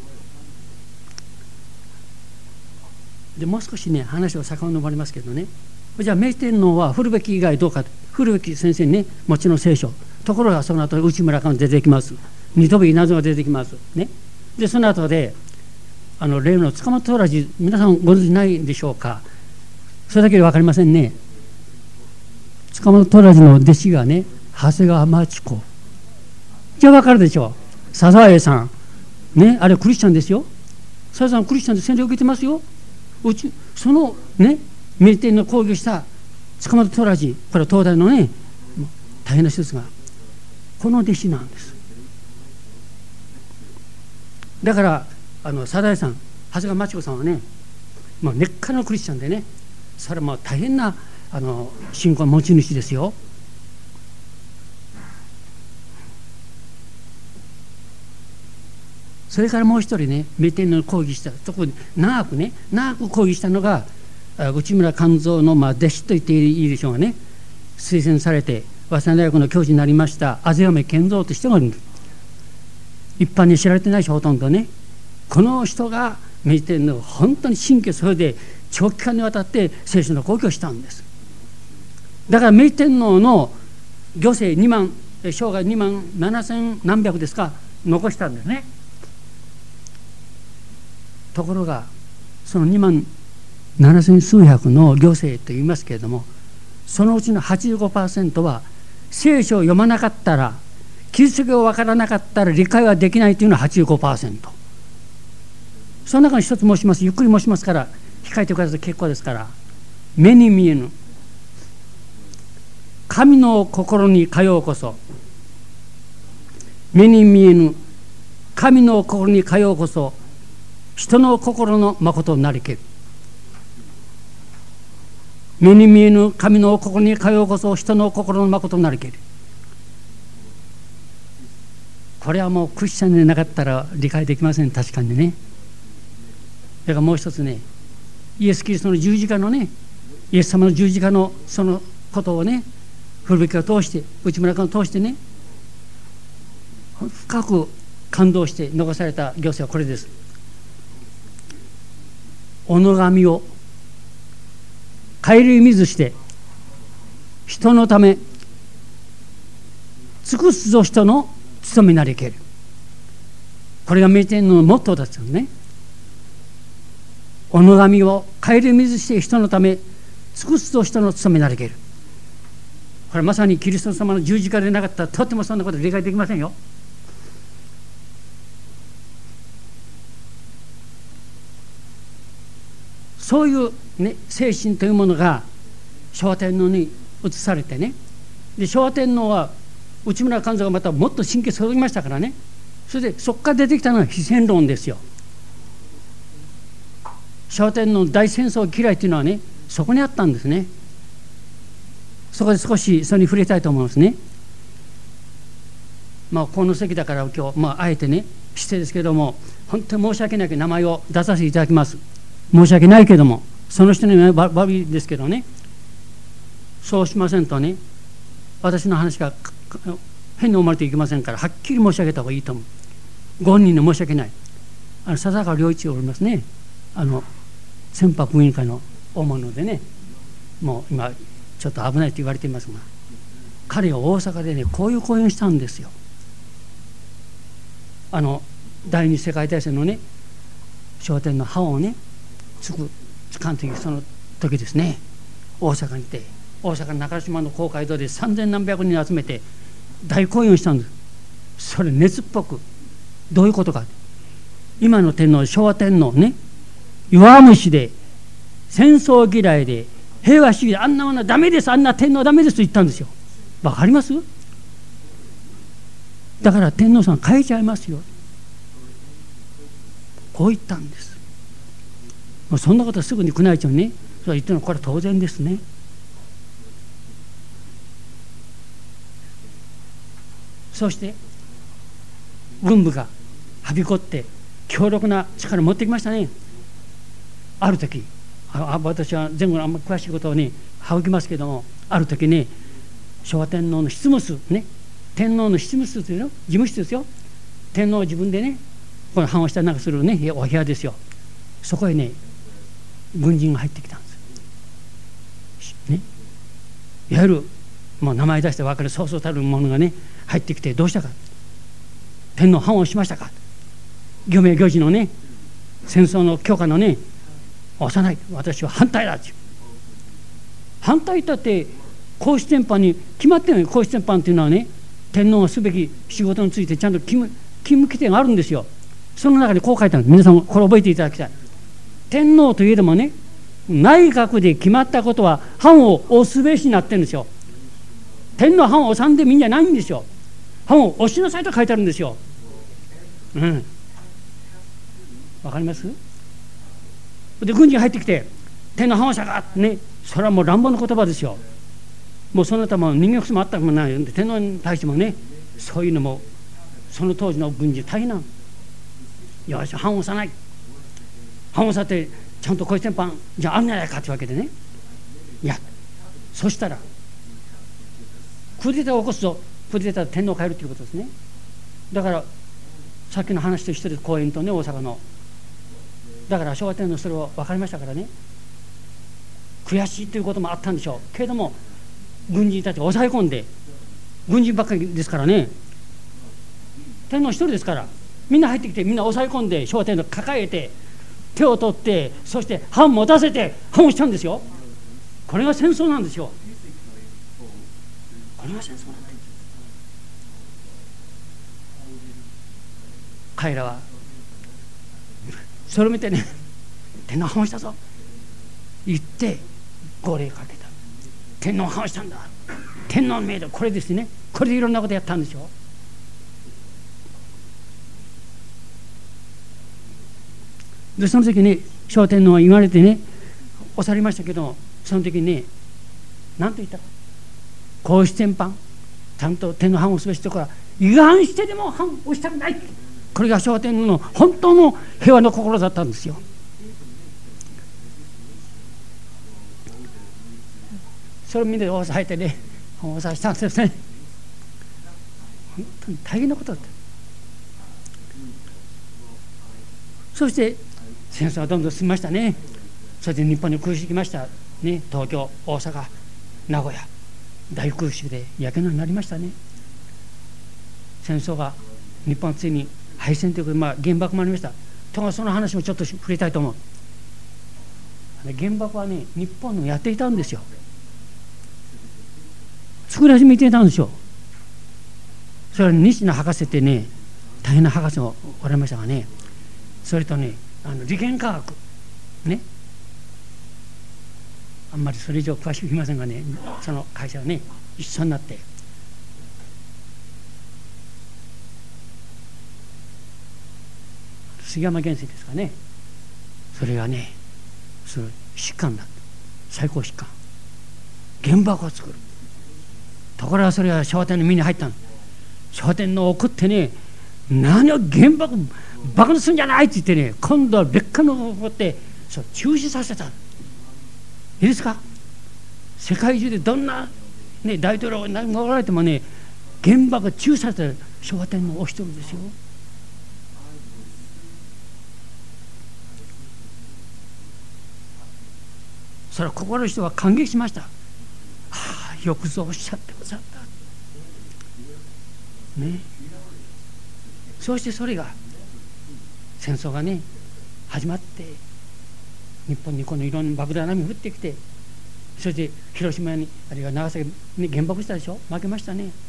でもう少しね、話を遡りますけどね、じゃあ明治天皇は古べき以外どうか、古べき先生にね、もちろん聖書、ところがその後内村勘三出てきます、二戸部稲造が出てきますね。でその後で例の塚本虎次、皆さんご存じないでしょうか。それだけで分かりませんね。塚本虎次の弟子がね、長谷川町子、じゃあ分かるでしょう。笹江さんね、あれクリスチャンですよ。笹江さんクリスチャンで洗礼を受けてますよ。そのね、明治天皇の講義した塚本虎次、これは東大のね、 大変な人ですが、この弟子なんです。だからサザエさん、長谷川町子さんはね、根っからのクリスチャンでね、それも大変な信仰の持ち主ですよ。それからもう一人ね、名店の講義した、そこで長く講義したのが内村勘三の弟子と言っていいでしょうがね、推薦されて早稲田大学の教授になりました畔嫁健三という人がいるんです。一般に知られてないし、ほとんどね。この人が明治天皇本当に神経それで長期間にわたって聖書の講義をしたんです。だから明治天皇の御生2万、生涯2万7000何百ですか残したんですね。ところがその2万7000数百の御生と言いますけれども、そのうちの 85% は聖書を読まなかったら、キリスト教が分からなかったら理解はできないというのは 85%。 その中に一つ申します。ゆっくり申しますから控えてください。結構ですから。目に見えぬ神の心にかようこそ、目に見えぬ神の心にかようこそ、人の心の誠なりける。目に見えぬ神の心にかようこそ、人の心の誠なりける。これはもうクリスチャンでなかったら理解できません。確かにね。だからもう一つね、イエス・キリストの十字架のね、イエス様の十字架のそのことをね、古びきを通して、内村君を通してね、深く感動して残された行政はこれです。己神を顧みずして人のため尽くすぞ人の務めなりける。これが明治天皇のモットーだったんですね。己神を顧みずして人のため尽くすぞ人の務めなりける。これまさにキリスト様の十字架でなかったらとてもそんなこと理解できませんよ。そういう、ね、精神というものが昭和天皇に移されてね、で昭和天皇は内村勘三がまたもっと神経注ぎましたからね。それでそこから出てきたのが非戦論ですよ。昭和天皇の大戦争嫌いというのはね、そこにあったんですね。そこで少しそれに触れたいと思いますね。この席だから今日、あえてね失礼ですけども、本当に申し訳ないけど名前を出させていただきます。申し訳ないけども、その人には悪いですけどね、そうしませんとね、私の話が変に思われていけませんから、はっきり申し上げた方がいいと思う。ご本人に申し訳ない。笹川良一おりますね、船舶運輸会の大物でね、もう今ちょっと危ないと言われていますが、彼が大阪でねこういう講演をしたんですよ。第二次世界大戦のね昭和天皇の覇をねつかんというその時ですね、大阪にいて、大阪の中島の公会堂で3000何百人集めて大講演をしたんです。それ熱っぽく、どういうことか、今の天皇昭和天皇ね、弱虫で戦争嫌いで平和主義で、あんなものはダメです、あんな天皇ダメですと言ったんですよ。わかります？だから天皇さん変えちゃいますよ、こう言ったんです。もうそんなことはすぐに宮内庁にねそれ言ってるのはこれは当然ですね。そして軍部がはびこって強力な力を持ってきましたね。ある時、私は前後のあんまり詳しいことをね省きますけども、ある時ね昭和天皇の執務室ね、天皇の執務室というの、事務室ですよ。天皇自分でねこの判をしたりなんかするねお部屋ですよ。そこへね軍人が入ってきたんですね。いわゆるもう名前出して分かるそうそうたるものがね入ってきて、どうしたか、天皇判をしましたか、御名御事のね戦争の許可のね押さない、私は反対だって。反対だって皇室典範に決まってるのよ。皇室典範っていうのはね、天皇がすべき仕事についてちゃんと勤務規定があるんですよ。その中でこう書いてあるんです。皆さんこれ覚えていただきたい。天皇といえどもね、内閣で決まったことは藩を押すべしになってるんですよ。 天の藩を治んでみんじゃないんですよ。藩を押しなさいと書いてあるんですよ。わかります？で軍人入ってきて天の藩を下がってね、それはもう乱暴な言葉ですよ。もうその他も人間もあったもないんで、天皇に対してもね、そういうのもその当時の軍人大変な、よし藩を押さない、藩を押さってちゃんと小戦犯じゃあるんじゃないかというわけでね。いや、そしたらクーデターを起こすと、クーデターで天皇を変えるということですね。だからさっきの話と一緒で、公園とね、大阪の、だから昭和天皇それを分かりましたからね、悔しいということもあったんでしょうけれども、軍人たちが抑え込んで、軍人ばっかりですからね、天皇一人ですから、みんな入ってきて、みんな抑え込んで、昭和天皇抱えて手を取って、そして藩持たせて藩をしたんですよ。これが戦争なんですよ。これが戦争なんです。彼らはそれを見てね、天皇藩をしたぞ言って号令かけた。天皇藩をしたんだ、天皇の命令、これですね。これでいろんなことやったんでしょ。でその時に昭和天皇は言われてね、おされましたけど、その時にね、何と言ったか、皇室全般ちゃんと天皇藩をすべしとか違反してでも藩をしたくない、これが昭和天皇の本当の平和の心だったんですよ。それをみんなで抑えてね、抑えしたんですね。本当に大変なことだった。そして戦争はどんどん進みましたね。そして日本に空襲来ましたね。東京、大阪、名古屋、大空襲で焼け野になりましたね。戦争が日本はついに敗戦ということで、原爆もありました。とがその話もちょっと触れたいと思う。原爆はね、日本のやっていたんですよ。作り始めていたんですよ。それは西野博士ってね、大変な博士もおられましたがね、それとね、理研科学ね、あんまりそれ以上詳しく言いませんがね、その会社はね一緒になって杉山原水ですかね、それがね、それ疾患だ、最高疾患、原爆を作る。ところがそれは昭和天皇の身に入ったの。昭和天皇を送ってね、何を原爆爆発するんじゃないって言ってね、今度は別館の怒ってそう中止させた。いいですか、世界中でどんな、ね、大統領がおられてもね、原爆中止させた昭和天皇お一人ですよ。それはここの人は感激しました。よくぞおっしゃってくださったね。そしてそれが戦争がね始まって、日本にこのいろんな爆弾波降ってきて、そして広島にあるいは長崎に原爆したでしょ、負けましたね。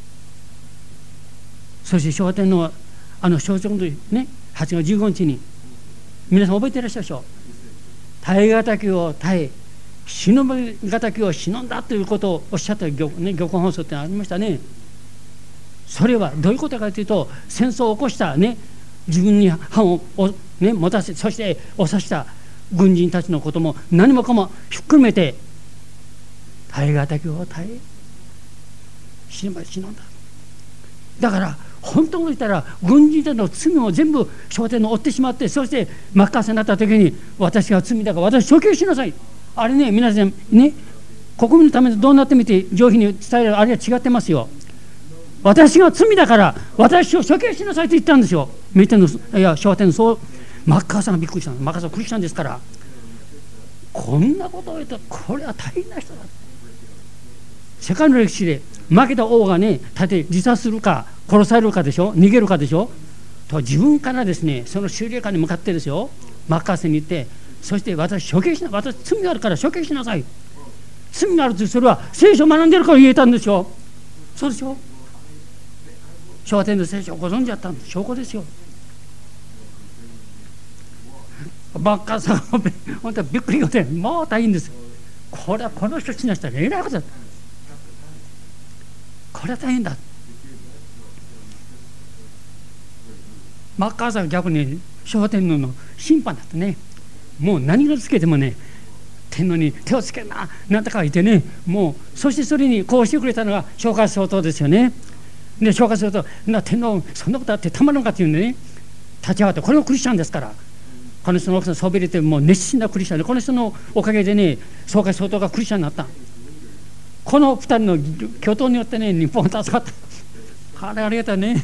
そして昭和天皇は昭和の時ね、8月15日に皆さん覚えていらっしゃるでしょ。耐え難きを耐え、忍び難きを忍んだということをおっしゃった玉音放送ってありましたね。それはどういうことかというと、戦争を起こしたね、自分に藩をね持たせ、そして押さした軍人たちのことも何もかもひっくるめて、耐え難きを耐え、忍んだ。だから本当に言ったら軍人たちの罪を全部昭和天皇を負ってしまって、そして真っ赤になった時に、私が罪だから私処刑しなさい、あれね、皆さんね、国民のためにどうなってみて上品に伝える、あれは違ってますよ。私が罪だから私を処刑しなさいと言ったんですよ。昭和天皇、そうマッカーサーがびっくりしたの。マッカーサークリスチャンですから、こんなことを言ったらこれは大変な人だ。世界の歴史で負けた王がね、自殺するか殺されるかでしょ、逃げるかでしょと、自分からですね、その修理官に向かってですよ、マッカーサーに言って、そして私処刑しな、私罪があるから処刑しなさい、罪があると、それは聖書を学んでるから言えたんですよ。そうでしょ。昭和天皇聖書をご存知だったんです、証拠ですよ。マッカーサーが本当はびっくりで、もう大変です。これはこの人死なしたらえらいことだ。 これは大変だ。マッカーサーは逆に昭和天皇の審判だってね、もう何がつけてもね、天皇に手をつけるな、なんとか言ってね、もうそしてそれにこうしてくれたのが松下総統ですよね。で松下総統、天皇そんなことあってたまらんかっていうんでね、立ち上がって、これもクリスチャンですから、この人の奥さんそびれてもう熱心なクリスチャンで、この人のおかげでね、松下総統がクリスチャンになった。この2人の挙党によってね、日本は助かった。ありがたいね。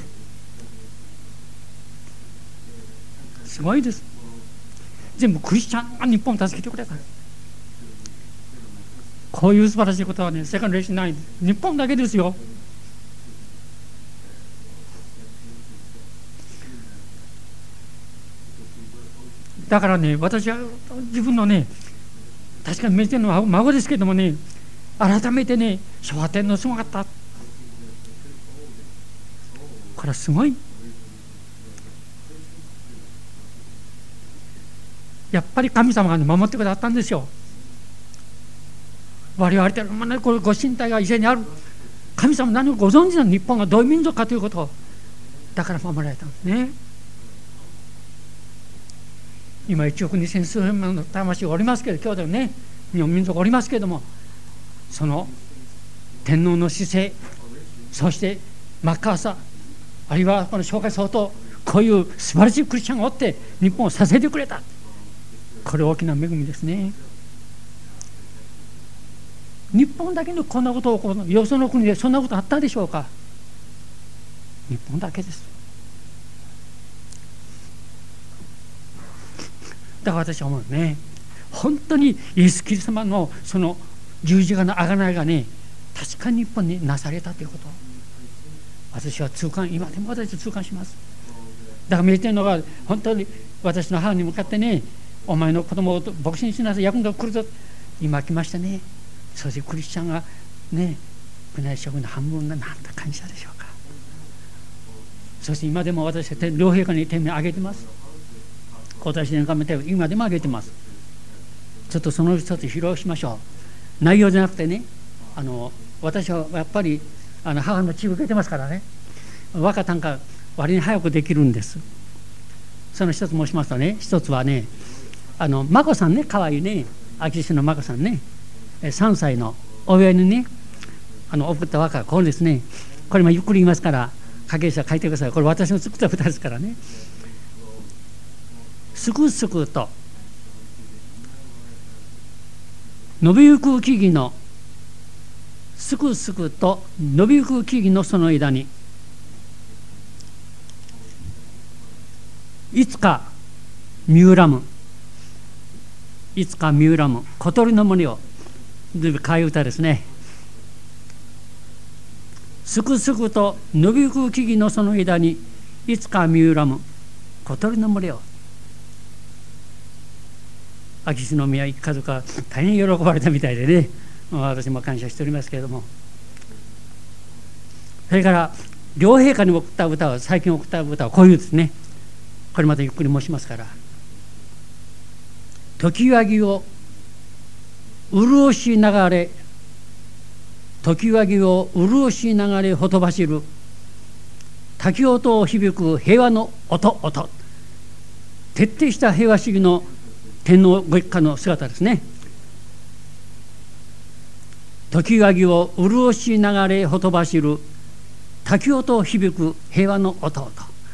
すごいです。全部クリスチャンが日本を助けてくれた。こういう素晴らしいことはね、世界の歴史ない。日本だけですよ。だからね、私は自分のね、確かに明治天皇の孫ですけどもね、改めてね、昭和天皇すごかった。これはすごい。やっぱり神様が、ね、守ってくださったんですよ。我々って、これご神体が一緒にある。神様何をご存知なの、日本がどういう民族かということを。だから守られたんですね。今1億2000数千万の魂がおりますけど、今日でもね、日本民族おりますけれども、その天皇の姿勢、そしてマッカーサー、あるいはこの松下総統、こういう素晴らしいクリスチャンがおって日本を支えてくれた。これ大きな恵みですね。日本だけのこんなことをよその国でそんなことあったでしょうか。日本だけです。だから私は思うね、本当にイエス・キリスト様のその十字架の贖いがね、確かに日本になされたということを私は痛感、今でも私は痛感します。だから明治天皇が本当に私の母に向かってね、お前の子供を牧師にしなさい、役に来るぞ、今来ましたね。そしてクリスチャンがね、宮内諸君の半分がなんと感謝でしょうか。そして今でも私は両陛下に天命を挙げてます。皇太子殿下の手を今でも挙げてます。ちょっとその一つ披露しましょう。内容じゃなくてね、私はやっぱり母の血を受けてますからね、和歌短歌割に早くできるんです。その一つ申しますとね、一つはね、眞子さんね、かわいいね、秋篠眞子さんね、3歳のお祝いにね、送った和歌がこれですね。これもゆっくり言いますから、書ける人は書いてください。これ私の作った歌ですからね。すくすくと伸びゆく木々の、すくすくと伸びゆく木々のその枝に、いつかミューラム、いつかミューラム、小鳥の森を、ずいぶんかい歌ですね。すくすくと伸びゆく木々のその枝に、いつかミューラム、小鳥の森を。秋篠宮一家族は大変喜ばれたみたいでね、私も感謝しておりますけれども、それから両陛下に送った歌は、最近送った歌はこういうですね。これまたゆっくり申しますから。常盤を潤し流れ、常盤を潤し流れほとばしる滝音を響く平和の音、徹底した平和主義の天皇ご一家の姿ですね。常盤を潤し流れほとばしる滝音を響く平和の音。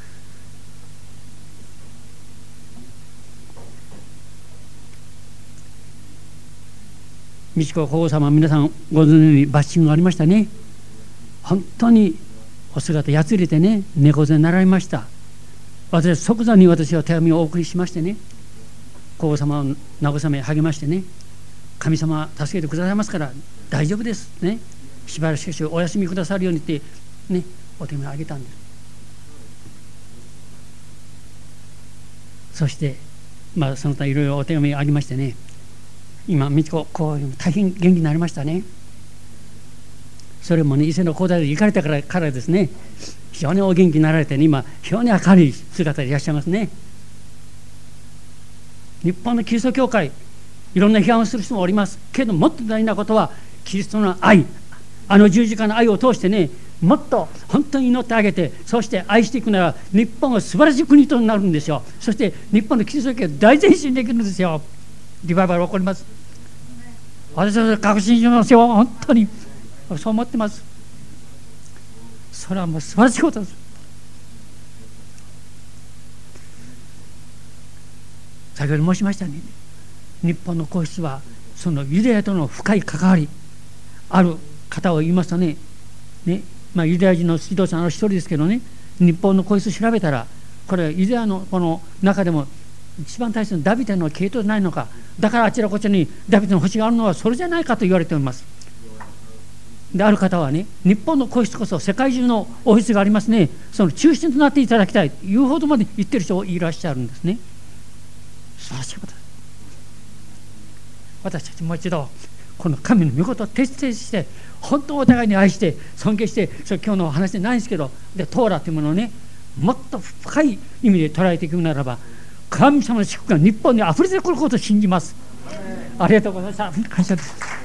美智子皇后様、皆さんご存知のようにバッシングがありましたね。本当にお姿やつれてね、猫背になられました。私即座に私は手紙をお送りしましてね、皇后様を慰め励ましてね、神様は助けてくださいますから大丈夫ですね、しばらくお休みくださるようにってね、お手紙をあげたんです。そしてその他いろいろお手紙がありましてね、今美智子こう大変元気になりましたね。それもね、伊勢の皇太子に行かれたからですね、非常にお元気になられて、ね、今非常に明るい姿でいらっしゃいますね。日本のキリスト教会、いろんな批判をする人もおりますけど、もっと大事なことはキリストの愛、 あの十字架の愛を通してね、もっと本当に祈ってあげて、そして愛していくなら日本は素晴らしい国となるんですよ。そして日本のキリスト教が大前進できるんですよ。リバイバル起こります。私は確信しますよ。本当にそう思ってます。それはもう素晴らしいことです。先ほど申しましたように、日本の皇室はそのユダヤとの深い関わりある方を言いますとね、ユダヤ人の指導者の一人ですけどね、日本の皇室を調べたら、これはユダヤのこの中でも一番大切なダビデの系統じゃないのか、だからあちらこちらにダビデの星があるのはそれじゃないかと言われております。である方はね、日本の皇室こそ世界中の王室がありますね、その中心となっていただきたいというほどまで言ってる人がいらっしゃるんですね。素晴らしいことです。私たちもう一度この神の御事を徹底して本当にお互いに愛して尊敬して、それ今日の話じゃないんですけど、でトーラというものをね、もっと深い意味で捉えていくならば、神様の祝福が日本にあふれてくることを信じます。ありがとうございました。感謝です。